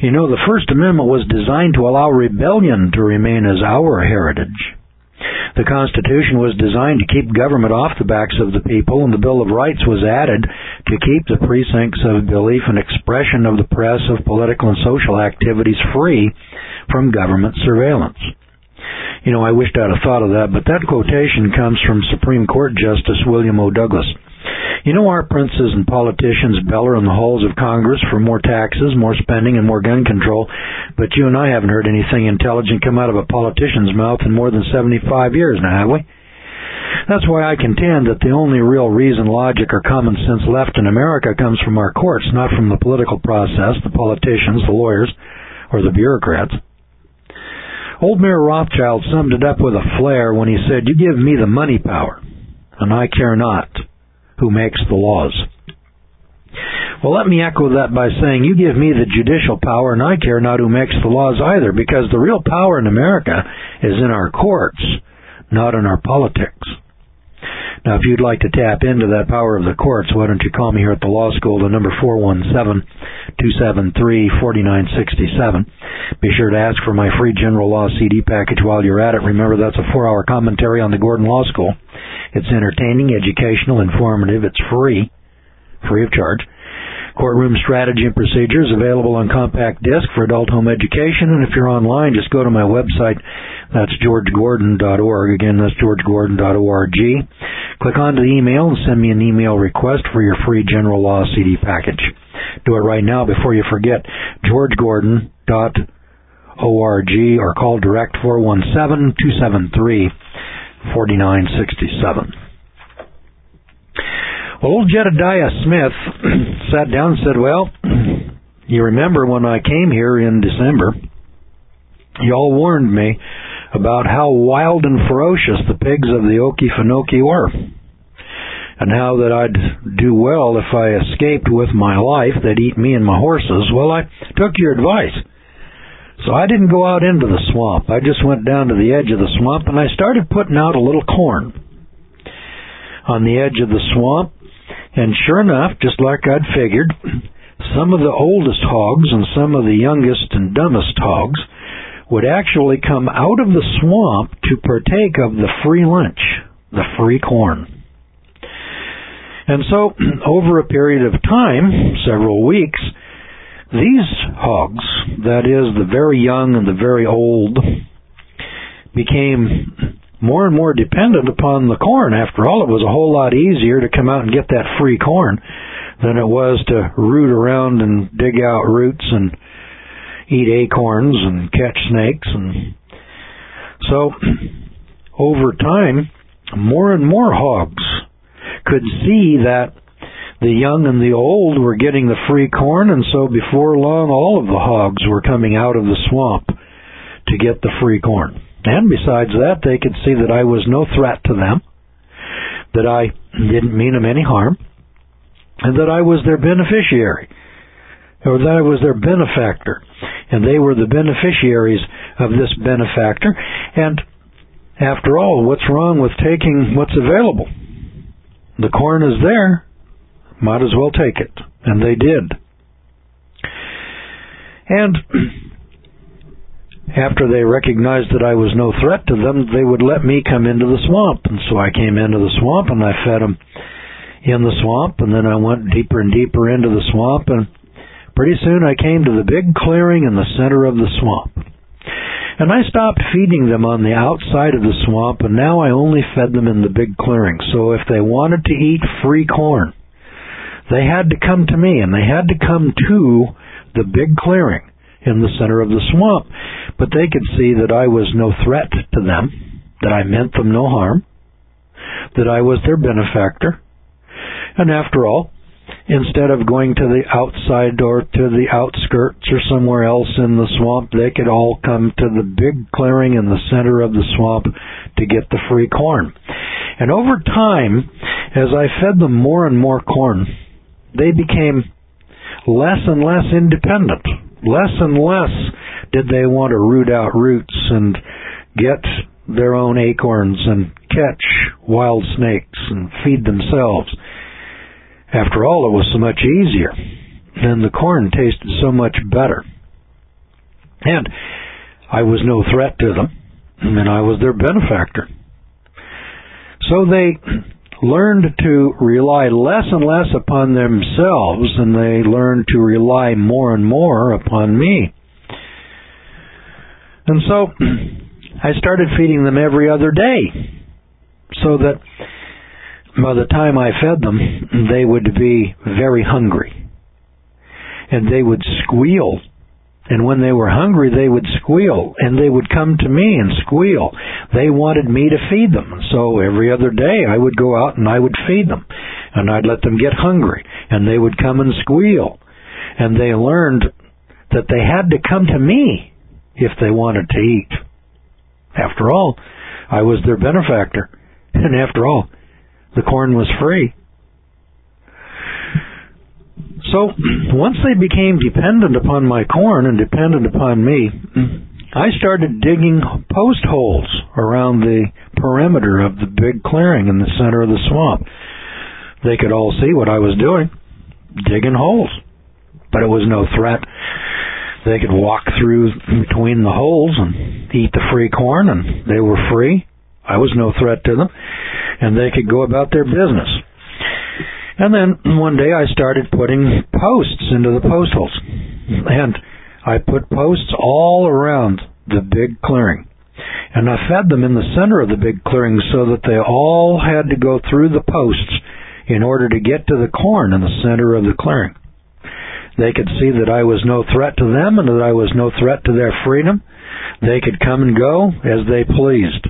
You know, the First Amendment was designed to allow rebellion to remain as our heritage. The Constitution was designed to keep government off the backs of the people, and the Bill of Rights was added to keep the precincts of belief and expression of the press, of political and social activities free from government surveillance. You know, I wished I'd have thought of that, but that quotation comes from Supreme Court Justice William O. Douglas. You know, our princes and politicians beller in the halls of Congress for more taxes, more spending, and more gun control, but you and I haven't heard anything intelligent come out of a politician's mouth in more than seventy-five years now, have we? That's why I contend that the only real reason, logic, or common sense left in America comes from our courts, not from the political process, the politicians, the lawyers, or the bureaucrats. Old Mayor Rothschild summed it up with a flair when he said, "You give me the money power, and I care not who makes the laws." Well, let me echo that by saying, you give me the judicial power, and I care not who makes the laws either, because the real power in America is in our courts, not in our politics. Now, if you'd like to tap into that power of the courts, why don't you call me here at the law school, the number four one seven, two seven three, four nine six seven. Be sure to ask for my free general law C D package while you're at it. Remember, that's a four-hour commentary on the Gordon Law School. It's entertaining, educational, informative. It's free, free of charge. Courtroom Strategy and Procedures, available on compact disc for adult home education. And if you're online, just go to my website. That's george gordon dot org. Again, that's george gordon dot org. Click on the email and send me an email request for your free general law C D package. Do it right now before you forget. george gordon dot org, or call direct four one seven, two seven three, four nine six seven. Well, old Jedediah Smith sat down and said, well, you remember when I came here in December, you all warned me about how wild and ferocious the pigs of the Okefenokee were, and how that I'd do well if I escaped with my life. They'd eat me and my horses. Well, I took your advice. So I didn't go out into the swamp. I just went down to the edge of the swamp, and I started putting out a little corn on the edge of the swamp. And sure enough, just like I'd figured, some of the oldest hogs and some of the youngest and dumbest hogs would actually come out of the swamp to partake of the free lunch, the free corn. And so, over a period of time, several weeks, these hogs, that is, the very young and the very old, became more and more dependent upon the corn. After all, it was a whole lot easier to come out and get that free corn than it was to root around and dig out roots and eat acorns and catch snakes. And so, over time, more and more hogs could see that the young and the old were getting the free corn, and so before long, all of the hogs were coming out of the swamp to get the free corn. And besides that, they could see that I was no threat to them, that I didn't mean them any harm, and that I was their beneficiary, or that I was their benefactor, and they were the beneficiaries of this benefactor. And after all, what's wrong with taking what's available? The corn is there, might as well take it. And they did. And after they recognized that I was no threat to them, they would let me come into the swamp. And so I came into the swamp, and I fed them in the swamp, and then I went deeper and deeper into the swamp, and pretty soon I came to the big clearing in the center of the swamp. And I stopped feeding them on the outside of the swamp, and now I only fed them in the big clearing. So if they wanted to eat free corn, they had to come to me, and they had to come to the big clearing in the center of the swamp. But they could see that I was no threat to them, that I meant them no harm, that I was their benefactor. And after all, instead of going to the outside or to the outskirts or somewhere else in the swamp, they could all come to the big clearing in the center of the swamp to get the free corn. And over time, as I fed them more and more corn, they became less and less independent. Less and less did they want to root out roots and get their own acorns and catch wild snakes and feed themselves. After all, it was so much easier, and the corn tasted so much better. And I was no threat to them, and I was their benefactor. So they learned to rely less and less upon themselves, and they learned to rely more and more upon me. And so I started feeding them every other day, so that by the time I fed them, they would be very hungry. And they would squeal. And when they were hungry, they would squeal. And they would come to me and squeal. They wanted me to feed them. So every other day I would go out and I would feed them. And I'd let them get hungry. And they would come and squeal. And they learned that they had to come to me if they wanted to eat. After all, I was their benefactor. And after all, the corn was free. So, once they became dependent upon my corn and dependent upon me, I started digging post holes around the perimeter of the big clearing in the center of the swamp. They could all see what I was doing, digging holes. But it was no threat. They could walk through between the holes and eat the free corn, and they were free. I was no threat to them, and they could go about their business. And then one day I started putting posts into the post holes. And I put posts all around the big clearing. And I fed them in the center of the big clearing so that they all had to go through the posts in order to get to the corn in the center of the clearing. They could see that I was no threat to them and that I was no threat to their freedom. They could come and go as they pleased.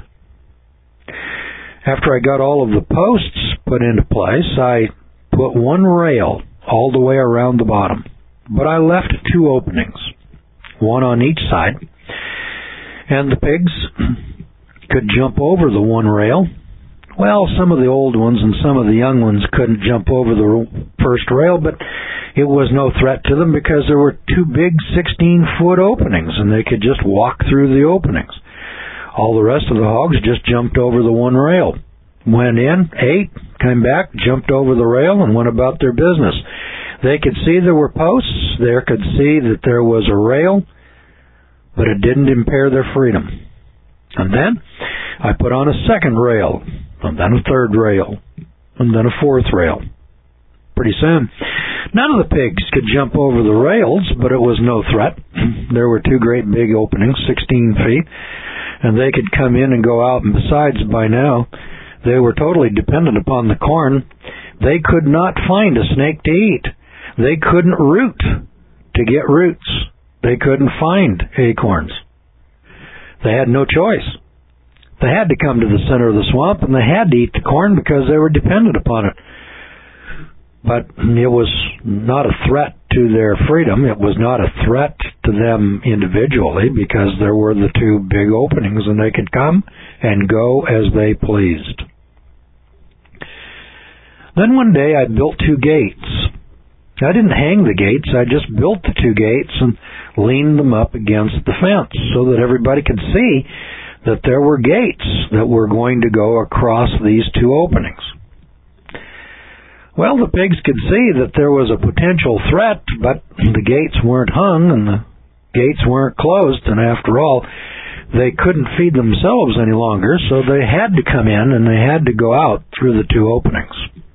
After I got all of the posts put into place, I put one rail all the way around the bottom, but I left two openings, one on each side, and the pigs could jump over the one rail. Well, some of the old ones and some of the young ones couldn't jump over the first rail, but it was no threat to them because there were two big sixteen-foot openings, and they could just walk through the openings. All the rest of the hogs just jumped over the one rail. Went in, ate, came back, jumped over the rail, and went about their business. They could see there were posts, they could see that there was a rail, but it didn't impair their freedom. And then I put on a second rail, and then a third rail, and then a fourth rail. Pretty soon, none of the pigs could jump over the rails, but it was no threat. There were two great big openings, sixteen feet, and they could come in and go out, and besides, by now, they were totally dependent upon the corn. They could not find a snake to eat. They couldn't root to get roots. They couldn't find acorns. They had no choice. They had to come to the center of the swamp, and they had to eat the corn because they were dependent upon it. But it was not a threat to their freedom. It was not a threat to them individually because there were the two big openings, and they could come and go as they pleased. Then one day I built two gates. I didn't hang the gates, I just built the two gates and leaned them up against the fence so that everybody could see that there were gates that were going to go across these two openings. Well, the pigs could see that there was a potential threat, but the gates weren't hung and the gates weren't closed, and after all, they couldn't feed themselves any longer, so they had to come in and they had to go out through the two openings.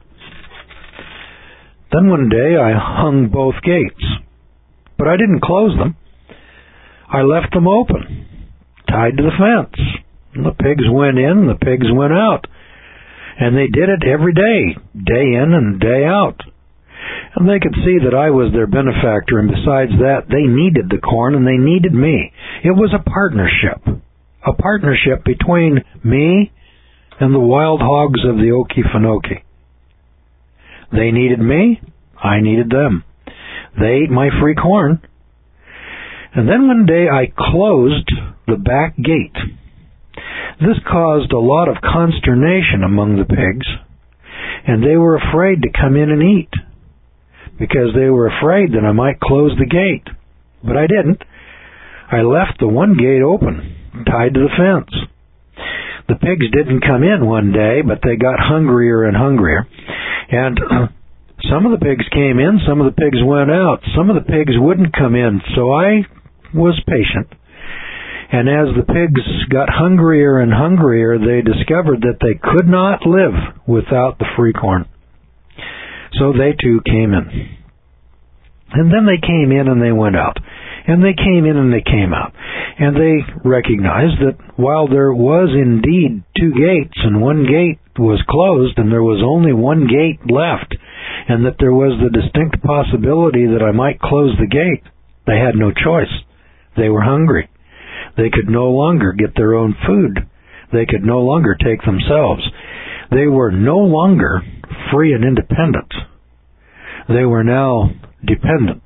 Then one day I hung both gates, but I didn't close them. I left them open, tied to the fence. And the pigs went in, the pigs went out. And they did it every day, day in and day out. And they could see that I was their benefactor, and besides that, they needed the corn and they needed me. It was a partnership, a partnership between me and the wild hogs of the Okefenokee. They needed me, I needed them. They ate my free corn. And then one day I closed the back gate. This caused a lot of consternation among the pigs, and they were afraid to come in and eat, because they were afraid that I might close the gate. But I didn't. I left the one gate open, tied to the fence. The pigs didn't come in one day, but they got hungrier and hungrier. And uh, some of the pigs came in, some of the pigs went out. Some of the pigs wouldn't come in, so I was patient. And as the pigs got hungrier and hungrier, they discovered that they could not live without the free corn. So they too came in. And then they came in and they went out. And they came in and they came out. And they recognized that while there was indeed two gates, and one gate was closed and there was only one gate left, and that there was the distinct possibility that I might close the gate, they had no choice. They were hungry. They could no longer get their own food. They could no longer take themselves. They were no longer free and independent. They were now dependent.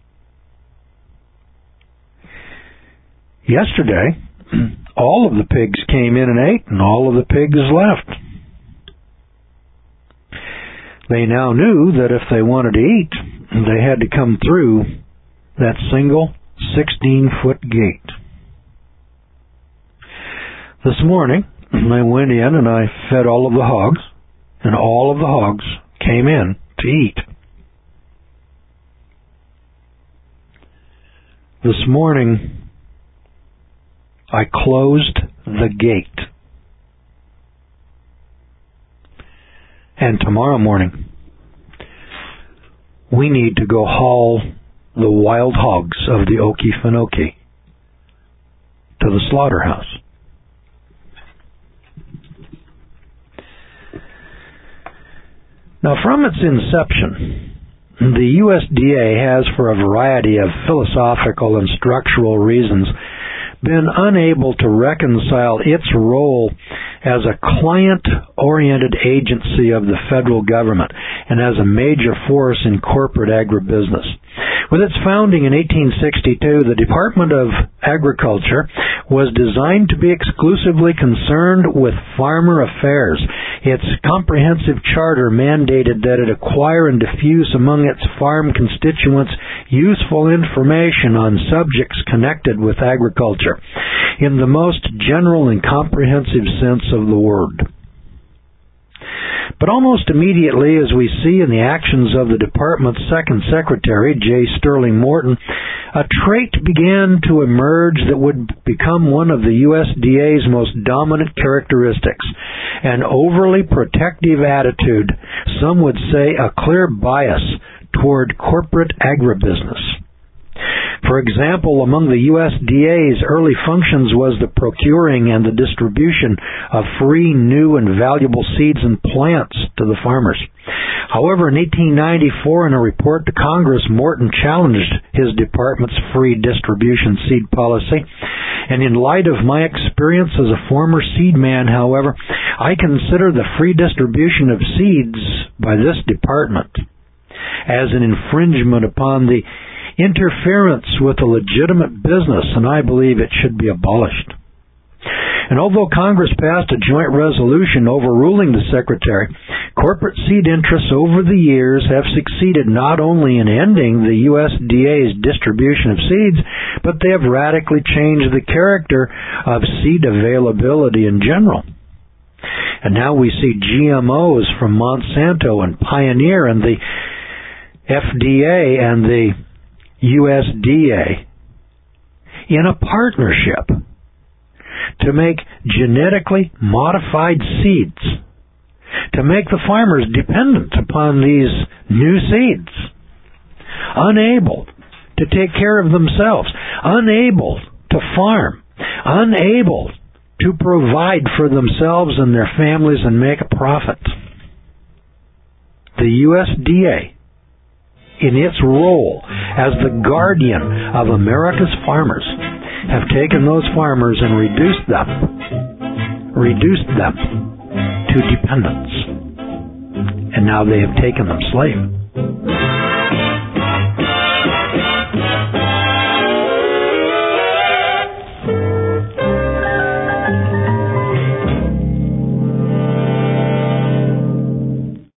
Yesterday, all of the pigs came in and ate, and all of the pigs left. They now knew that if they wanted to eat, they had to come through that single sixteen-foot gate. This morning, I went in and I fed all of the hogs, and all of the hogs came in to eat. This morning, I closed the gate. And tomorrow morning, we need to go haul the wild hogs of the Okefenokee to the slaughterhouse. Now, from its inception, the U S D A has, for a variety of philosophical and structural reasons, been unable to reconcile its role as a client-oriented agency of the federal government and as a major force in corporate agribusiness. With its founding in eighteen sixty-two, the Department of Agriculture was designed to be exclusively concerned with farmer affairs. Its comprehensive charter mandated that it acquire and diffuse among its farm constituents useful information on subjects connected with agriculture in the most general and comprehensive sense of the word. But almost immediately, as we see in the actions of the department's second secretary, J. Sterling Morton, a trait began to emerge that would become one of the U S D A's most dominant characteristics: an overly protective attitude, some would say a clear bias toward corporate agribusiness. For example, among the U S D A's early functions was the procuring and the distribution of free, new, and valuable seeds and plants to the farmers. However, in eighteen ninety-four, in a report to Congress, Morton challenged his department's free distribution seed policy. And in light of my experience as a former seed man, however, I consider the free distribution of seeds by this department as an infringement upon the interference with a legitimate business, and I believe it should be abolished. And although Congress passed a joint resolution overruling the Secretary, corporate seed interests over the years have succeeded not only in ending the U S D A's distribution of seeds, but they have radically changed the character of seed availability in general. And now we see G M Os from Monsanto and Pioneer and the F D A and the U S D A in a partnership to make genetically modified seeds, to make the farmers dependent upon these new seeds, unable to take care of themselves, unable to farm, unable to provide for themselves and their families and make a profit. The U S D A, in its role as the guardian of America's farmers, have taken those farmers and reduced them, reduced them to dependence. And now they have taken them slave.